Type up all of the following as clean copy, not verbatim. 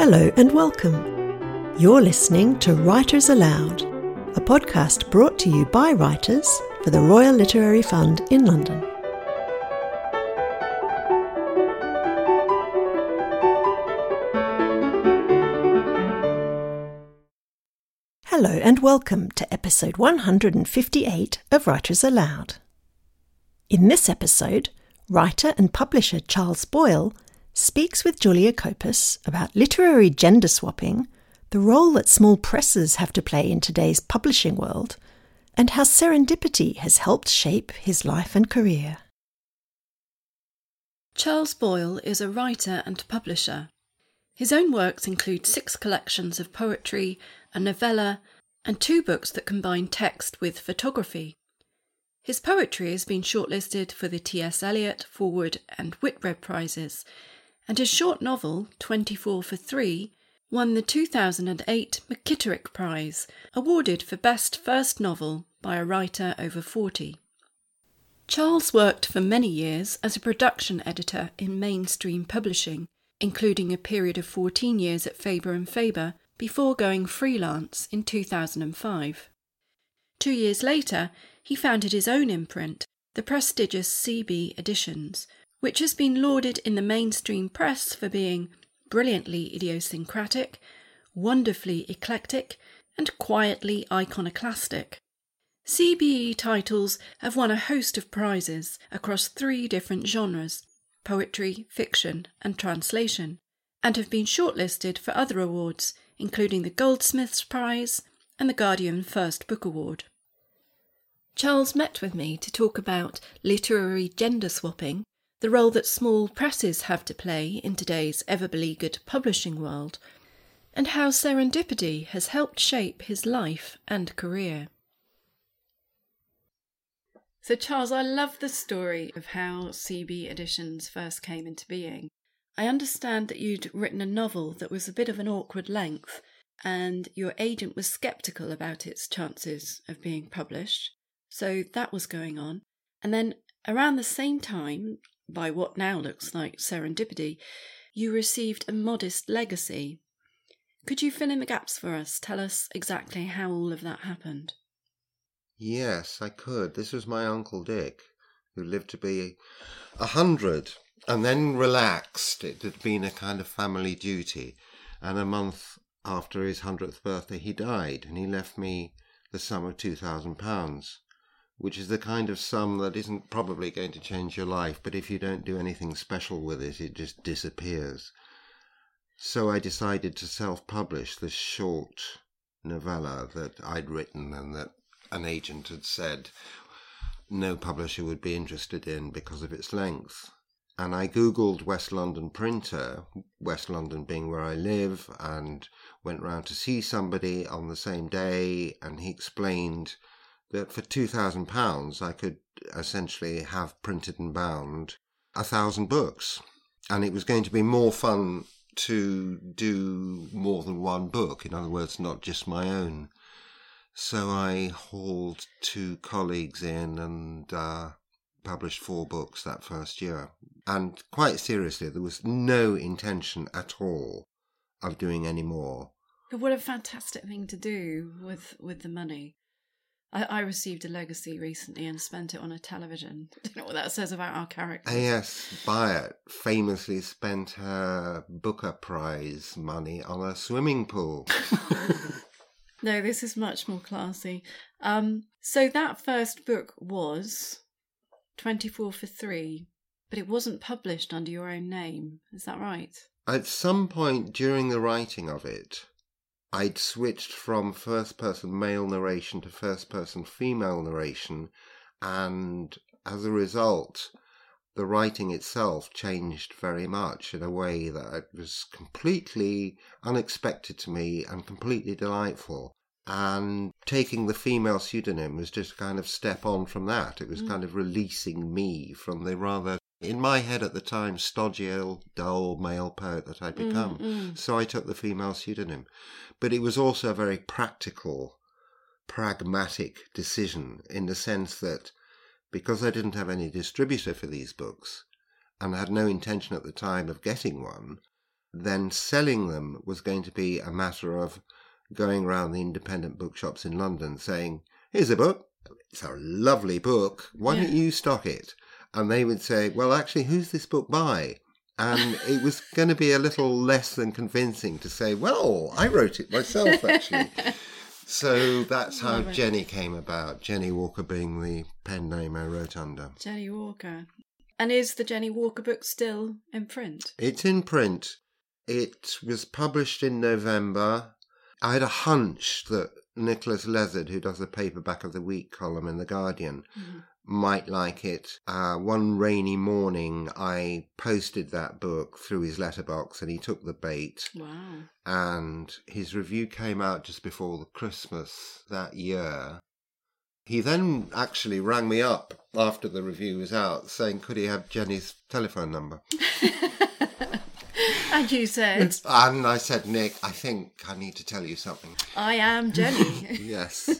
Hello and welcome. You're listening to Writers Aloud, a podcast brought to you by writers for the Royal Literary Fund in London. Hello and welcome to episode 158 of Writers Aloud. In this episode, writer and publisher Charles Boyle speaks with Julia Copus about literary gender swapping, the role that small presses have to play in today's publishing world, and how serendipity has helped shape his life and career. Charles Boyle is a writer and publisher. His own works include 6 collections of poetry, a novella, and 2 books that combine text with photography. His poetry has been shortlisted for the T.S. Eliot, Forward and Whitbread Prizes, and his short novel, 24 for 3, won the 2008 McKitterick Prize, awarded for Best First Novel by a writer over 40. Charles worked for many years as a production editor in mainstream publishing, including a period of 14 years at Faber & Faber, before going freelance in 2005. 2 years later, he founded his own imprint, the prestigious CB Editions, which has been lauded in the mainstream press for being brilliantly idiosyncratic, wonderfully eclectic, and quietly iconoclastic. CBE titles have won a host of prizes across 3 different genres, poetry, fiction, and translation, and have been shortlisted for other awards, including the Goldsmiths Prize and the Guardian First Book Award. Charles met with me to talk about literary gender swapping, the role that small presses have to play in today's ever-beleaguered publishing world, and how serendipity has helped shape his life and career. So Charles, I love the story of how CB Editions first came into being. I understand that you'd written a novel that was a bit of an awkward length, and your agent was sceptical about its chances of being published. So that was going on. And then around the same time, by what now looks like serendipity, you received a modest legacy. Could you fill in the gaps for us? Tell us exactly how all of that happened. Yes, I could. This was my Uncle Dick, who lived to be 100 and then relaxed. It had been a kind of family duty. And a month after his 100th birthday, he died, and he left me the sum of £2,000. Which is the kind of sum that isn't probably going to change your life, but if you don't do anything special with it, it just disappears. So I decided to self-publish this short novella that I'd written and that an agent had said no publisher would be interested in because of its length. And I Googled West London printer, West London being where I live, and went round to see somebody on the same day, and he explained that for £2,000 I could essentially have printed and bound 1,000 books. And it was going to be more fun to do more than one book, in other words, not just my own. So I hauled 2 colleagues in and published 4 books that first year. And quite seriously, there was no intention at all of doing any more. But what a fantastic thing to do with the money. I received a legacy recently and spent it on a television. I don't know what that says about our characters. A.S. Byatt famously spent her Booker Prize money on a swimming pool. No, this is much more classy. So that first book was 24 for 3, but it wasn't published under your own name. Is that right? At some point during the writing of it, I'd switched from first-person male narration to first-person female narration, and as a result, the writing itself changed very much in a way that was completely unexpected to me and completely delightful. And taking the female pseudonym was just a kind of step on from that. It was kind of releasing me from the rather, in my head at the time, stodgy, dull male poet that I'd become. So I took the female pseudonym. But it was also a very practical, pragmatic decision in the sense that because I didn't have any distributor for these books and had no intention at the time of getting one, then selling them was going to be a matter of going around the independent bookshops in London saying, here's a book, it's a lovely book, why don't you stock it? And they would say, well, actually, who's this book by? And it was going to be a little less than convincing to say, well, I wrote it myself, actually. So that's how Jenny came about, Jenny Walker being the pen name I wrote under. Jenny Walker. And is the Jenny Walker book still in print? It's in print. It was published in November. I had a hunch that Nicholas Lezard, who does the Paperback of the Week column in The Guardian, might like it. One rainy morning, I posted that book through his letterbox and he took the bait. Wow. And his review came out just before the Christmas that year. He then actually rang me up after the review was out saying, could he have Jenny's telephone number? And you said? And I said, Nick, I think I need to tell you something. I am Jenny. Yes.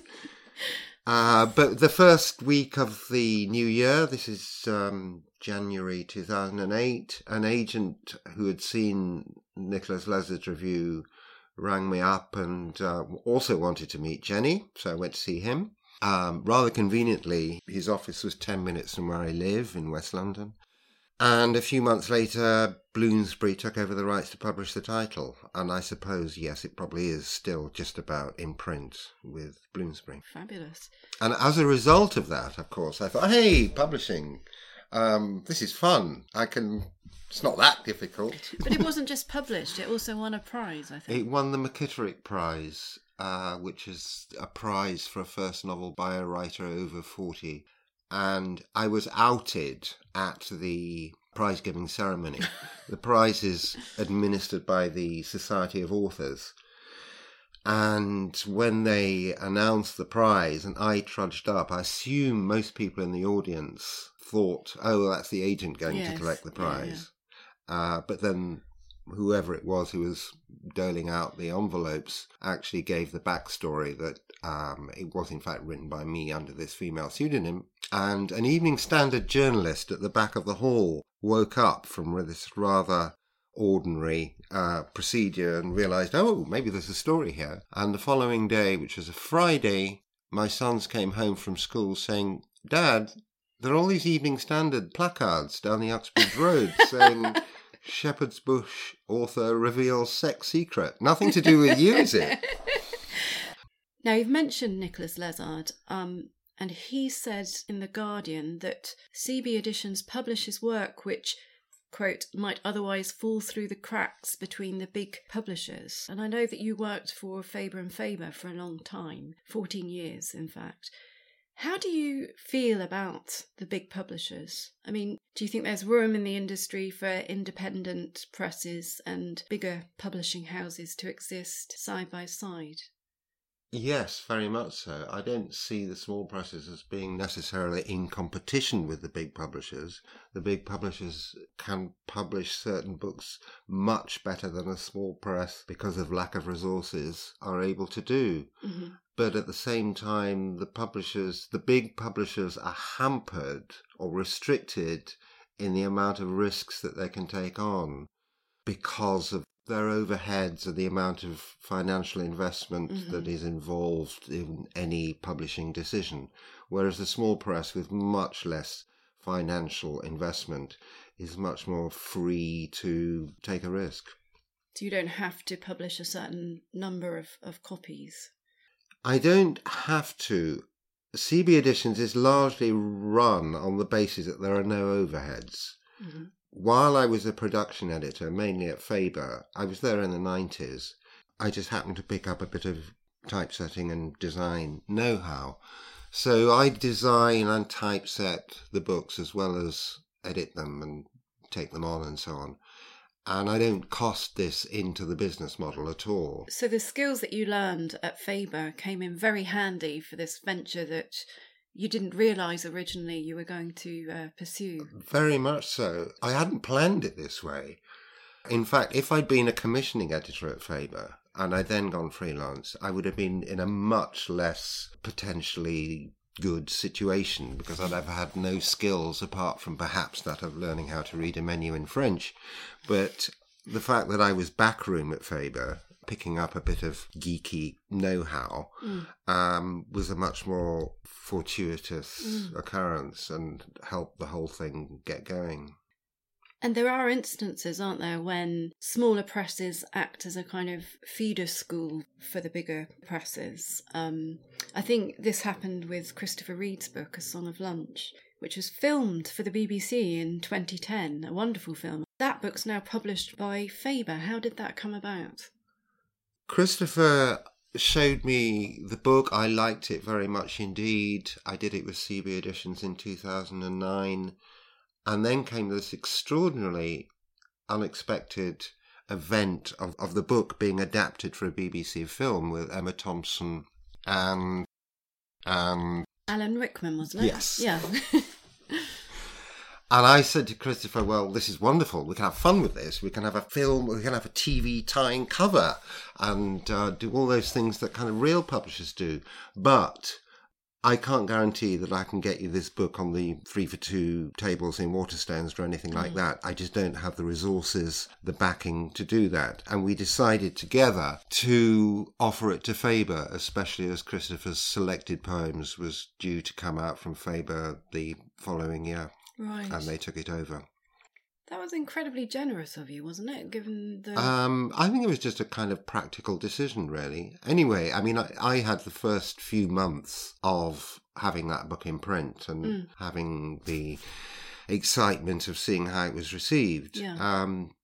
But the first week of the new year, this is January 2008, an agent who had seen Nicholas Lezard's review rang me up and also wanted to meet Jenny, so I went to see him. Rather conveniently, his office was 10 minutes from where I live in West London. And a few months later, Bloomsbury took over the rights to publish the title. And I suppose, yes, it probably is still just about in print with Bloomsbury. Fabulous. And as a result of that, of course, I thought, hey, publishing, this is fun. It's not that difficult. But it wasn't just published, it also won a prize, I think. It won the McKitterick Prize, which is a prize for a first novel by a writer over 40. And I was outed at the prize-giving ceremony. The prize is administered by the Society of Authors. And when they announced the prize and I trudged up, I assume most people in the audience thought, oh, that's the agent going to collect the prize. Yeah. But then whoever it was who was doling out the envelopes actually gave the backstory that it was in fact written by me under this female pseudonym. And an Evening Standard journalist at the back of the hall woke up from this rather ordinary procedure and realised, oh, maybe there's a story here. And the following day, which was a Friday, my sons came home from school saying, Dad, there are all these Evening Standard placards down the Uxbridge Road saying Shepherd's Bush author reveals sex secret. Nothing to do with you, is it? Now, you've mentioned Nicholas Lezard, and he said in The Guardian that CB Editions publishes work which, quote, might otherwise fall through the cracks between the big publishers. And I know that you worked for Faber and Faber for a long time, 14 years, in fact. How do you feel about the big publishers? I mean, do you think there's room in the industry for independent presses and bigger publishing houses to exist side by side? Yes, very much so. I don't see the small presses as being necessarily in competition with the big publishers. The big publishers can publish certain books much better than a small press, because of lack of resources, are able to do. Mm-hmm. But at the same time, the big publishers are hampered or restricted in the amount of risks that they can take on because of their overheads and the amount of financial investment that is involved in any publishing decision. Whereas the small press, with much less financial investment, is much more free to take a risk. So you don't have to publish a certain number of copies? I don't have to. CB Editions is largely run on the basis that there are no overheads. Mm-hmm. While I was a production editor, mainly at Faber, I was there in the 90s. I just happened to pick up a bit of typesetting and design know-how. So I design and typeset the books as well as edit them and take them on and so on. And I don't cost this into the business model at all. So the skills that you learned at Faber came in very handy for this venture that you didn't realise originally you were going to pursue. Very much so. I hadn't planned it this way. In fact, if I'd been a commissioning editor at Faber and I'd then gone freelance, I would have been in a much less potentially good situation, because I'd have had no skills apart from perhaps that of learning how to read a menu in French. But the fact that I was backroom at Faber, picking up a bit of geeky know-how, was a much more fortuitous occurrence and helped the whole thing get going. And there are instances, aren't there, when smaller presses act as a kind of feeder school for the bigger presses. I think this happened with Christopher Reid's book, A Song of Lunch, which was filmed for the BBC in 2010, a wonderful film. That book's now published by Faber. How did that come about? Christopher showed me the book. I liked it very much indeed. I did it with CB Editions in 2009. And then came this extraordinarily unexpected event of the book being adapted for a BBC film with Emma Thompson and Alan Rickman, wasn't it? Yes. Yeah. And I said to Christopher, well, this is wonderful. We can have fun with this. We can have a film, we can have a TV tying cover and do all those things that kind of real publishers do. But I can't guarantee that I can get you this book on the 3-for-2 tables in Waterstones or anything like that. I just don't have the resources, the backing to do that. And we decided together to offer it to Faber, especially as Christopher's Selected Poems was due to come out from Faber the following year. Right. And they took it over. That was incredibly generous of you, wasn't it? Given the... I think it was just a kind of practical decision, really. Anyway, I mean, I had the first few months of having that book in print and having the excitement of seeing how it was received. Yeah.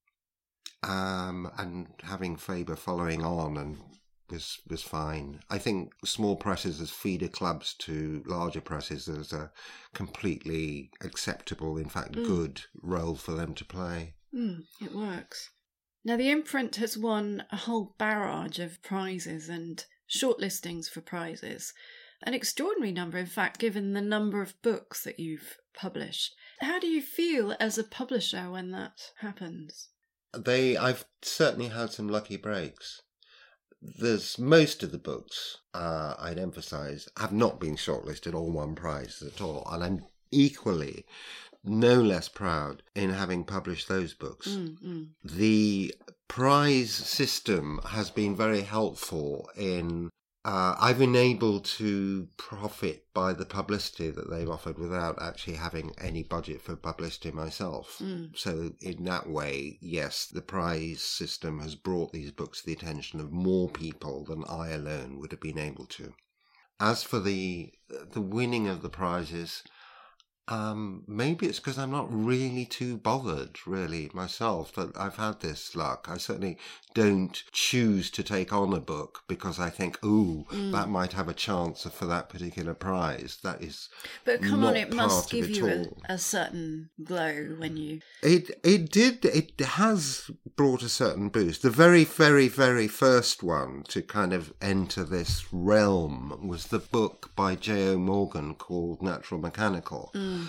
And having Faber following on and was fine. I think small presses as feeder clubs to larger presses is a completely acceptable, in fact, good role for them to play. It works. Now, the imprint has won a whole barrage of prizes and shortlistings for prizes. An extraordinary number, in fact, given the number of books that you've published. How do you feel as a publisher when that happens? I've certainly had some lucky breaks. There's most of the books, I'd emphasise, have not been shortlisted or won prizes at all. And I'm equally no less proud in having published those books. The prize system has been very helpful in... I've been able to profit by the publicity that they've offered without actually having any budget for publicity myself. So in that way, yes, the prize system has brought these books to the attention of more people than I alone would have been able to. As for the winning of the prizes, maybe it's because I'm not really too bothered, really, myself, that I've had this luck. I certainly don't choose to take on a book because I think, that might have a chance for that particular prize. That is But come not on, it must part of give it you all. a certain glow when you... It has brought a certain boost. The very, very, very first one to kind of enter this realm was the book by J.O. Morgan called Natural Mechanical,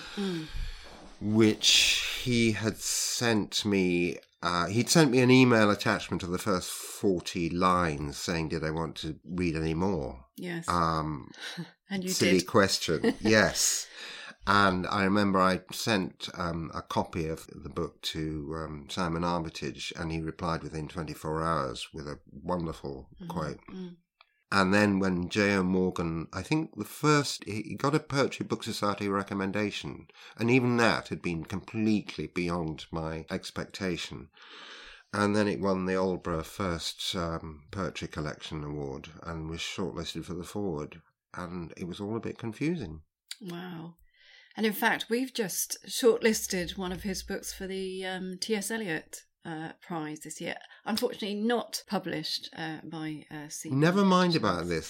which he had sent me... he'd sent me an email attachment of the first 40 lines saying, did I want to read any more? Yes. And you silly did. question. Yes. And I remember I sent a copy of the book to Simon Armitage, and he replied within 24 hours with a wonderful quote. And then when J.O. Morgan, I think he got a Poetry Book Society recommendation, and even that had been completely beyond my expectation. And then it won the Aldborough First Poetry Collection Award and was shortlisted for the Forward, and it was all a bit confusing. Wow. And in fact, we've just shortlisted one of his books for the T.S. Eliot Prize this year. Unfortunately, not published by CB. Never mind about this.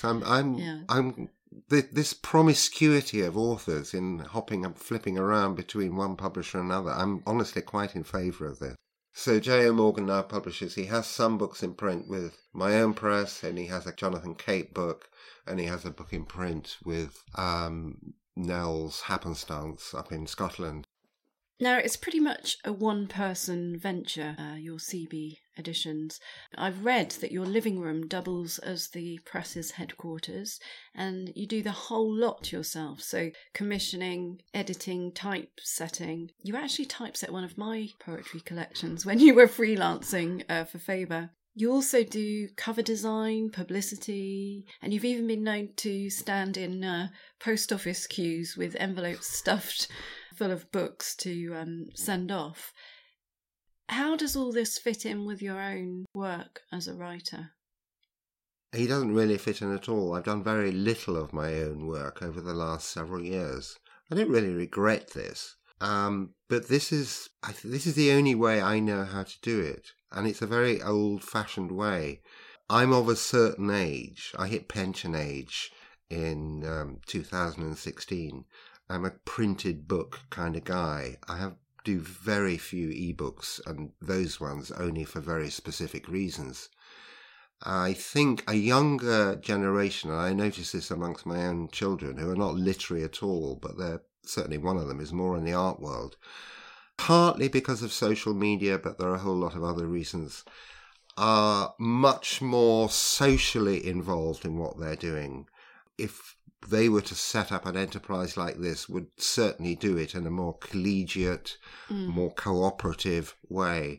This promiscuity of authors in hopping and flipping around between one publisher and another. I'm honestly quite in favour of this. So J.O. Morgan now publishes. He has some books in print with my own press, and he has a Jonathan Cape book, and he has a book in print with Nell's Happenstance up in Scotland. Now, it's pretty much a one-person venture, your CB Editions. I've read that your living room doubles as the press's headquarters, and you do the whole lot yourself. So commissioning, editing, typesetting. You actually typeset one of my poetry collections when you were freelancing for Faber. You also do cover design, publicity, and you've even been known to stand in post office queues with envelopes stuffed full of books to send off. How does all this fit in with your own work as a writer? He doesn't really fit in at all. I've done very little of my own work over the last several years. I don't really regret this, but this is the only way I know how to do it, and it's a very old-fashioned way. I'm of a certain age. I hit pension age in 2016. I'm a printed book kind of guy. I do very few ebooks, and those ones only for very specific reasons. I think a younger generation, and I notice this amongst my own children, who are not literary at all, but they're certainly one of them is more in the art world, partly because of social media, but there are a whole lot of other reasons, are much more socially involved in what they're doing. If they were to set up an enterprise like this, would certainly do it in a more collegiate, more cooperative way.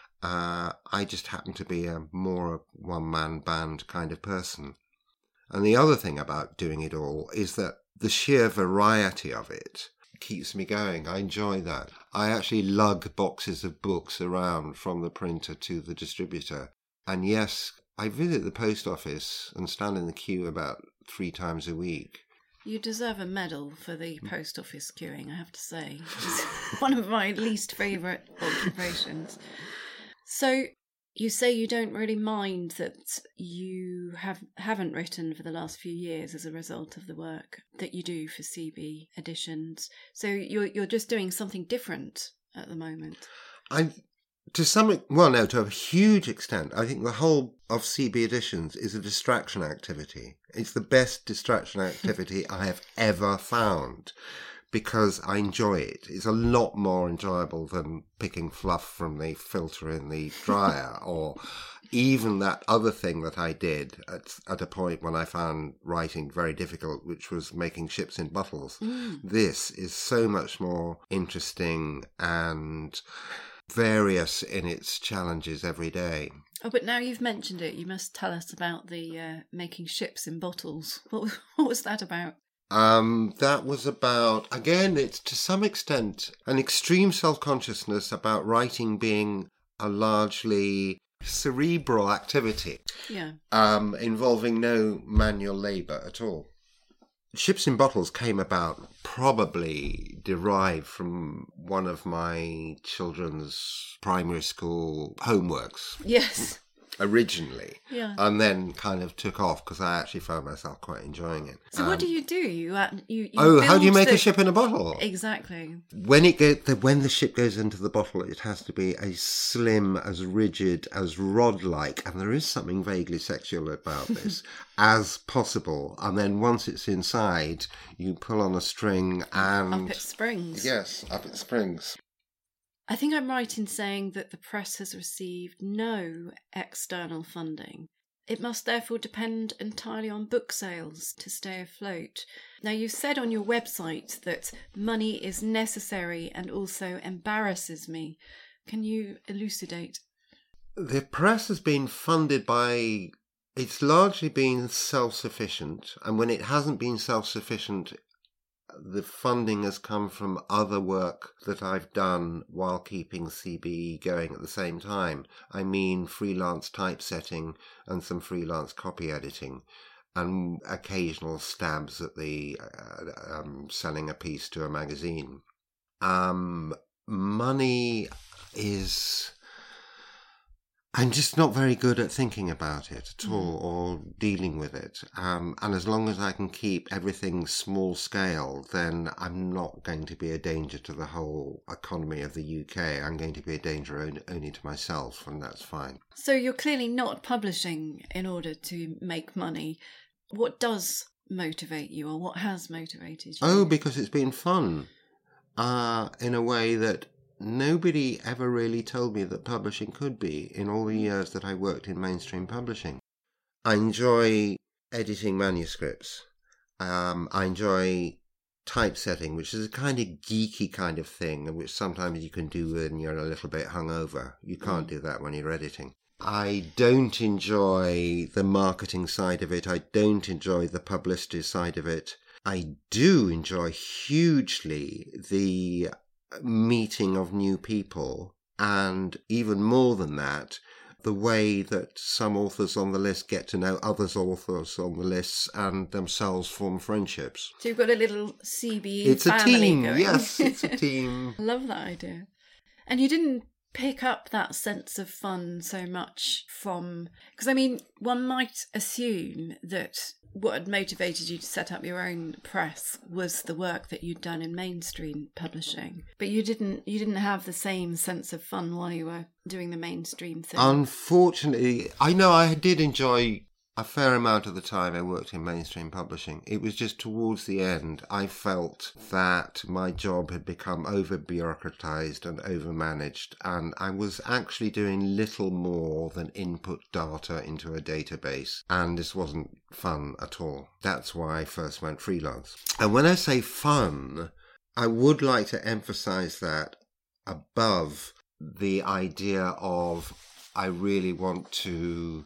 I just happen to be a more one-man band kind of person. And the other thing about doing it all is that the sheer variety of it keeps me going. I enjoy that. I actually lug boxes of books around from the printer to the distributor. And yes, I visit the post office and stand in the queue about 3 times a week. You deserve a medal for the post office queuing, I have to say. It's one of my least favourite occupations. So you say you don't really mind that you haven't written for the last few years as a result of the work that you do for CB Editions. So you're just doing something different at the moment. To a huge extent, I think the whole of CB Editions is a distraction activity. It's the best distraction activity I have ever found, because I enjoy it. It's a lot more enjoyable than picking fluff from the filter in the dryer, or even that other thing that I did at a point when I found writing very difficult, which was making ships in bottles. This is so much more interesting and various in its challenges every day. Oh, but now you've mentioned it, you must tell us about the making ships in bottles. What was that about? That was about, again, it's to some extent an extreme self-consciousness about writing being a largely cerebral activity, involving no manual labour at all. Ships in Bottles came about, probably derived from one of my children's primary school homeworks. Yes. Originally. Yeah. And then kind of took off because I actually found myself quite enjoying it. So what do? You how do you make a ship in a bottle? Exactly. When the ship goes into the bottle, it has to be as slim, as rigid, as rod-like, and there is something vaguely sexual about this, as possible. And then once it's inside, you pull on a string and... Up it springs. Yes, up it springs. I think I'm right in saying that the press has received no external funding. It must therefore depend entirely on book sales to stay afloat. Now, you said on your website that money is necessary and also embarrasses me. Can you elucidate? The press has been funded by... It's largely been self-sufficient, and when it hasn't been self-sufficient, the funding has come from other work that I've done while keeping CBE going at the same time. I mean freelance typesetting and some freelance copy editing, and occasional stabs at the selling a piece to a magazine. Money is... I'm just not very good at thinking about it at all, or dealing with it. And as long as I can keep everything small scale, then I'm not going to be a danger to the whole economy of the UK. I'm going to be a danger only to myself, and that's fine. So you're clearly not publishing in order to make money. What does motivate you, or what has motivated you? Oh, because it's been fun. In a way that nobody ever really told me that publishing could be in all the years that I worked in mainstream publishing. I enjoy editing manuscripts. I enjoy typesetting, which is a kind of geeky kind of thing, which sometimes you can do when you're a little bit hungover. You can't do that when you're editing. I don't enjoy the marketing side of it. I don't enjoy the publicity side of it. I do enjoy hugely the meeting of new people, and even more than that, the way that some authors on the list get to know other authors on the lists and themselves form friendships. So you've got a little CBE it's family a team, going. Yes, it's a team. I love that idea. And you didn't pick up that sense of fun so much from... Because, I mean, one might assume that what had motivated you to set up your own press was the work that you'd done in mainstream publishing. But you didn't have the same sense of fun while you were doing the mainstream thing. Unfortunately, I know I did enjoy a fair amount of the time I worked in mainstream publishing. It was just towards the end I felt that my job had become over-bureaucratized and over-managed, and I was actually doing little more than input data into a database, and this wasn't fun at all. That's why I first went freelance. And when I say fun, I would like to emphasize that above the idea of I really want to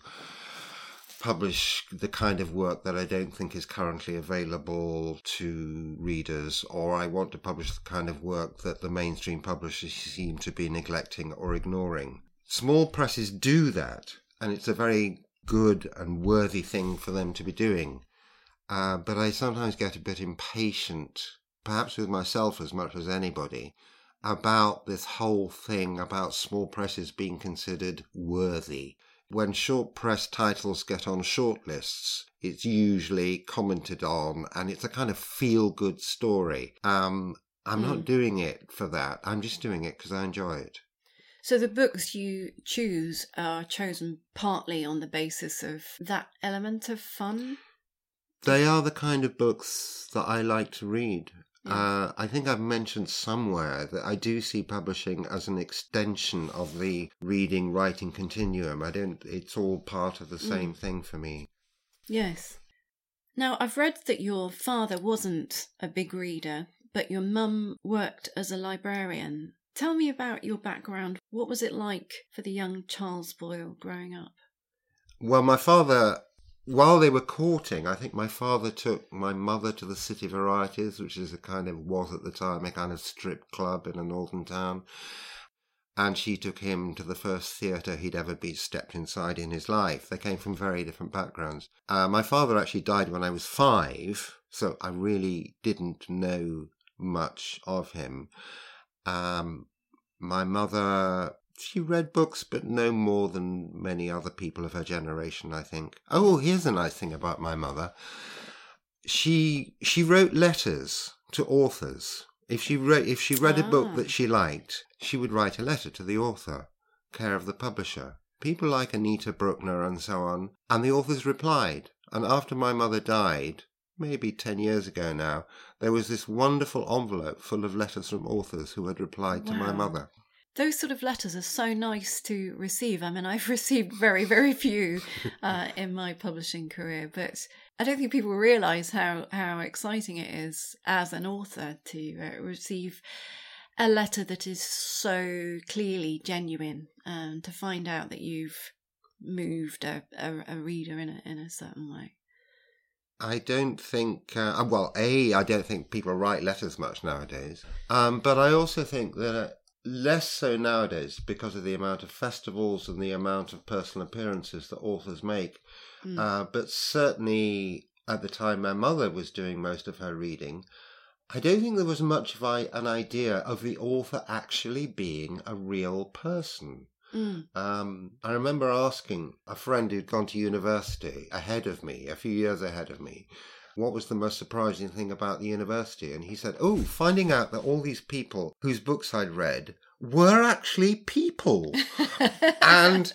publish the kind of work that I don't think is currently available to readers, or I want to publish the kind of work that the mainstream publishers seem to be neglecting or ignoring. Small presses do that, and it's a very good and worthy thing for them to be doing. But I sometimes get a bit impatient, perhaps with myself as much as anybody, about this whole thing about small presses being considered worthy. When short press titles get on shortlists, it's usually commented on, and it's a kind of feel-good story. I'm not doing it for that. I'm just doing it because I enjoy it. So the books you choose are chosen partly on the basis of that element of fun? They are the kind of books that I like to read. Yeah. I think I've mentioned somewhere that I do see publishing as an extension of the reading-writing continuum. It's all part of the same thing for me. Yes. Now, I've read that your father wasn't a big reader, but your mum worked as a librarian. Tell me about your background. What was it like for the young Charles Boyle growing up? Well, my father... While they were courting, I think my father took my mother to the City Varieties, which was at the time a kind of strip club in a northern town. And she took him to the first theatre he'd ever stepped inside in his life. They came from very different backgrounds. My father actually died when I was 5, so I really didn't know much of him. My mother... She read books, but no more than many other people of her generation, I think. Oh, here's a nice thing about my mother. She wrote letters to authors. If she read a book that she liked, she would write a letter to the author, care of the publisher. People like Anita Bruckner and so on. And the authors replied. And after my mother died, maybe 10 years ago now, there was this wonderful envelope full of letters from authors who had replied to my mother. Those sort of letters are so nice to receive. I mean, I've received very, very few in my publishing career, but I don't think people realise how exciting it is as an author to receive a letter that is so clearly genuine, and to find out that you've moved a reader in a certain way. I don't think, I don't think people write letters much nowadays, but I also think that less so nowadays because of the amount of festivals and the amount of personal appearances that authors make. But certainly at the time my mother was doing most of her reading, I don't think there was much of an idea of the author actually being a real person. I remember asking a friend who'd gone to university ahead of me, a few years ahead of me, what was the most surprising thing about the university? And he said, finding out that all these people whose books I'd read were actually people. And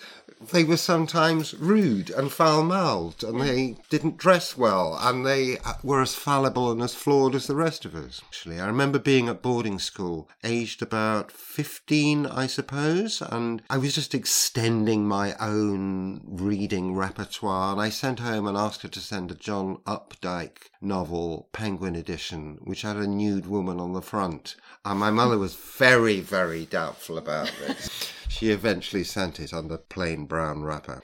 they were sometimes rude and foul-mouthed, and they didn't dress well, and they were as fallible and as flawed as the rest of us. Actually, I remember being at boarding school, aged about 15, I suppose, and I was just extending my own reading repertoire, and I sent home and asked her to send a John Updike novel, Penguin edition, which had a nude woman on the front. And my mother was very, very doubtful about this. She eventually sent it under plain brown wrapper.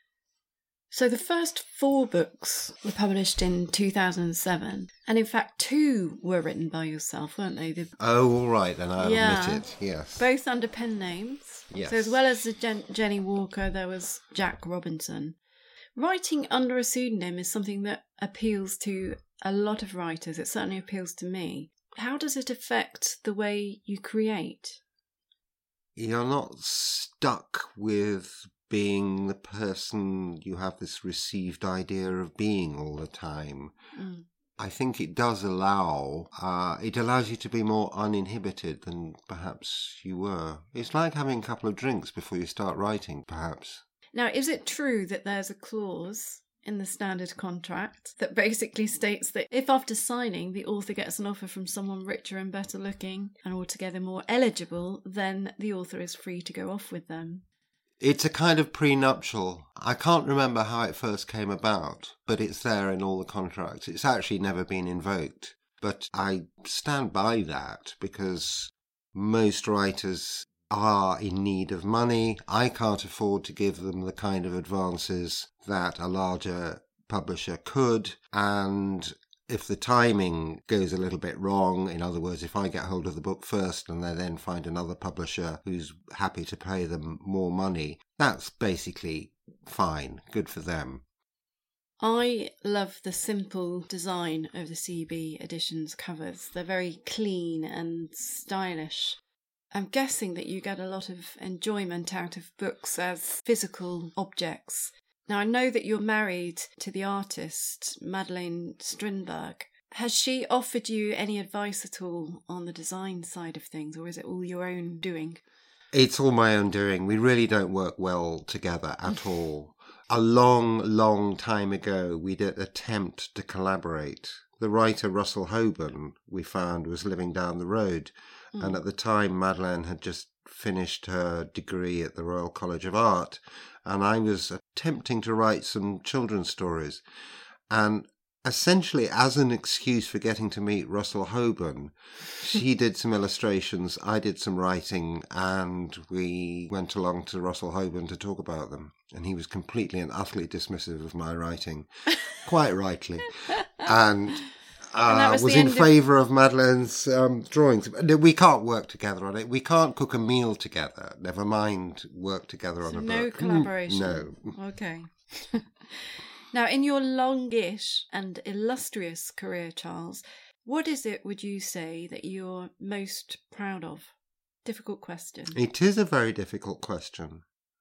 So the first 4 books were published in 2007, and in fact 2 were written by yourself, weren't they? Oh, all right, then I'll admit it, yes. Both under pen names. Yes. So as well as Jenny Walker, there was Jack Robinson. Writing under a pseudonym is something that appeals to a lot of writers. It certainly appeals to me. How does it affect the way you create? You're not stuck with being the person you have this received idea of being all the time. I think it does it allows you to be more uninhibited than perhaps you were. It's like having a couple of drinks before you start writing, perhaps. Now, is it true that there's a clause in the standard contract that basically states that if after signing the author gets an offer from someone richer and better looking and altogether more eligible, then the author is free to go off with them? It's a kind of prenuptial. I can't remember how it first came about, but it's there in all the contracts. It's actually never been invoked. But I stand by that because most writers are in need of money. I can't afford to give them the kind of advances that a larger publisher could. And if the timing goes a little bit wrong, in other words, if I get hold of the book first and they then find another publisher who's happy to pay them more money, that's basically fine. Good for them. I love the simple design of the CB editions covers. They're very clean and stylish. I'm guessing that you get a lot of enjoyment out of books as physical objects. Now, I know that you're married to the artist, Madeleine Strindberg. Has she offered you any advice at all on the design side of things, or is it all your own doing? It's all my own doing. We really don't work well together at all. A long, long time ago, we did attempt to collaborate. The writer Russell Hoban, we found, was living down the road. And at the time, Madeleine had just finished her degree at the Royal College of Art. And I was attempting to write some children's stories. And essentially, as an excuse for getting to meet Russell Hoban, she did some illustrations, I did some writing, and we went along to Russell Hoban to talk about them. And he was completely and utterly dismissive of my writing, quite rightly. And was in favour of Madeleine's drawings. We can't work together on it. We can't cook a meal together. Never mind work together on a book. No collaboration? No. Okay. Now, in your longish and illustrious career, Charles, what is it, would you say, that you're most proud of? Difficult question. It is a very difficult question.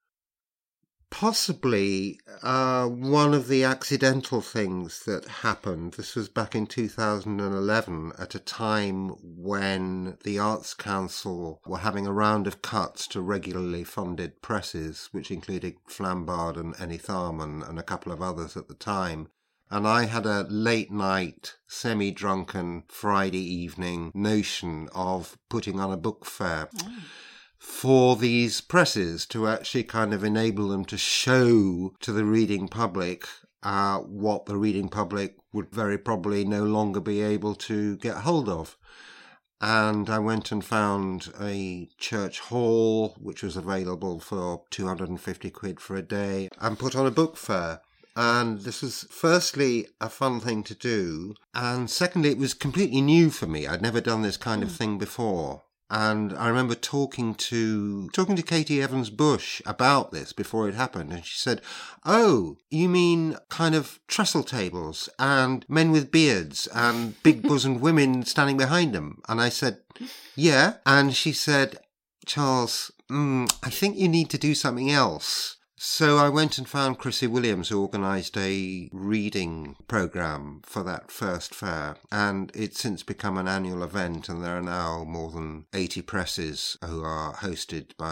Possibly one of the accidental things that happened, this was back in 2011, at a time when the Arts Council were having a round of cuts to regularly funded presses, which included Flambard and Enith Arman and a couple of others at the time. And I had a late night, semi-drunken Friday evening notion of putting on a book fair. For these presses to actually kind of enable them to show to the reading public what the reading public would very probably no longer be able to get hold of. And I went and found a church hall, which was available for 250 quid for a day, and put on a book fair. And this was firstly a fun thing to do, and secondly it was completely new for me. I'd never done this kind of thing before. And I remember talking to Katie Evans Bush about this before it happened. And she said, "Oh, you mean kind of trestle tables and men with beards and big bosomed women standing behind them?" And I said, "Yeah." And she said, "Charles, I think you need to do something else." So I went and found Chrissy Williams, who organised a reading programme for that first fair, and it's since become an annual event, and there are now more than 80 presses who are hosted by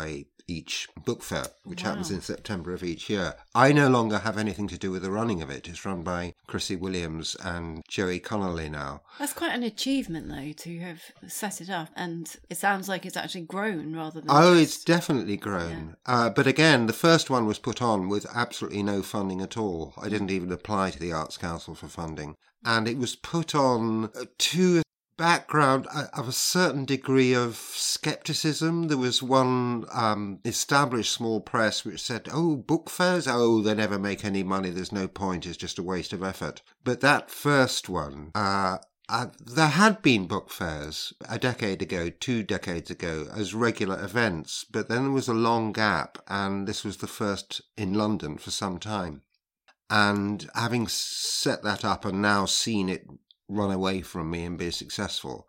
each book fair, which happens in September of each year. I no longer have anything to do with the running of it. It's run by Chrissy Williams and Joey Connolly now. That's quite an achievement, though, to have set it up, and it sounds like it's actually grown rather than It's definitely grown. Yeah. But again, the first one was put on with absolutely no funding at all. I didn't even apply to the Arts Council for funding. And it was put on to a background of a certain degree of scepticism. There was one established small press which said, book fairs? They never make any money. There's no point. It's just a waste of effort. But that first one, there had been book fairs a decade ago, 2 decades ago, as regular events. But then there was a long gap, and this was the first in London for some time. And having set that up and now seen it run away from me and be successful,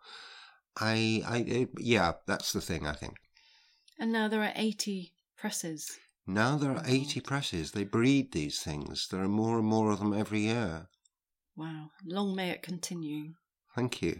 that's the thing, I think. And now there are 80 presses. Now there are 80 presses. They breed these things. There are more and more of them every year. Wow. Long may it continue. Thank you.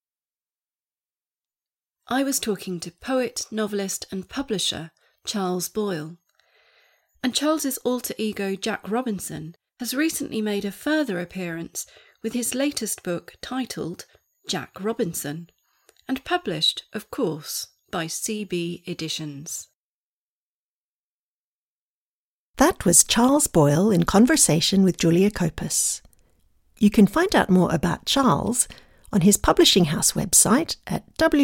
I was talking to poet, novelist and publisher Charles Boyle. And Charles's alter ego Jack Robinson has recently made a further appearance with his latest book titled Jack Robinson, and published, of course, by CB Editions. That was Charles Boyle in conversation with Julia Copus. You can find out more about Charles on his publishing house website at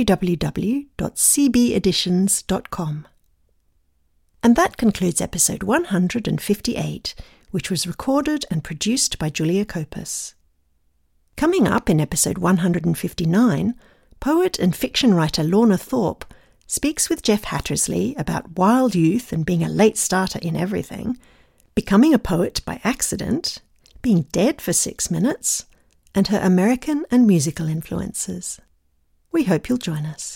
www.cbeditions.com. And that concludes episode 158, which was recorded and produced by Julia Copus. Coming up in episode 159, poet and fiction writer Lorna Thorpe speaks with Jeff Hattersley about wild youth and being a late starter in everything, becoming a poet by accident, being dead for 6 minutes, and her American and musical influences. We hope you'll join us.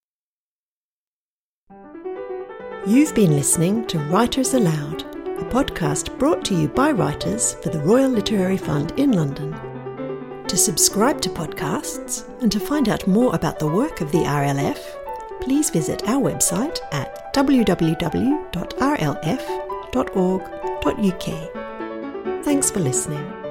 You've been listening to Writers Aloud, a podcast brought to you by writers for the Royal Literary Fund in London. To subscribe to podcasts and to find out more about the work of the RLF, please visit our website at www.rlf.org.uk. Thanks for listening.